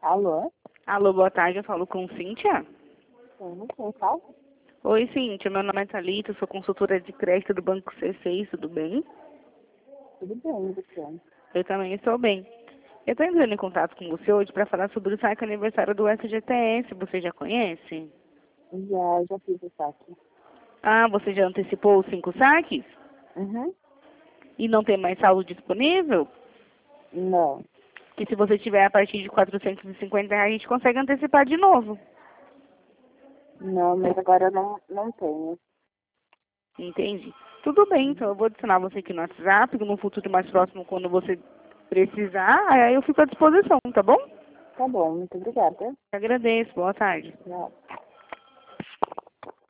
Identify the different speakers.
Speaker 1: Alô?
Speaker 2: Alô, boa tarde, eu falo com Cíntia.
Speaker 1: Sim, quem fala?
Speaker 2: Oi, Cíntia, meu nome é Thalita, sou consultora de crédito do Banco C6, tudo bem?
Speaker 1: Tudo bem, Luciano.
Speaker 2: Eu também estou bem. Eu estou entrando em contato com você hoje para falar sobre o saque aniversário do FGTS, você já conhece?
Speaker 1: Já fiz o saque.
Speaker 2: Ah, você já antecipou os 5 saques?
Speaker 1: Uhum.
Speaker 2: E não tem mais saldo disponível?
Speaker 1: Não,
Speaker 2: Que se você tiver a partir de R$ 450, a gente consegue antecipar de novo.
Speaker 1: não, mas agora eu não tenho.
Speaker 2: Entende? Tudo bem, então eu vou adicionar você aqui no WhatsApp, no futuro mais próximo, quando você precisar, aí eu fico à disposição, tá bom?
Speaker 1: Tá bom, muito obrigada.
Speaker 2: Agradeço, boa tarde.
Speaker 1: Tchau.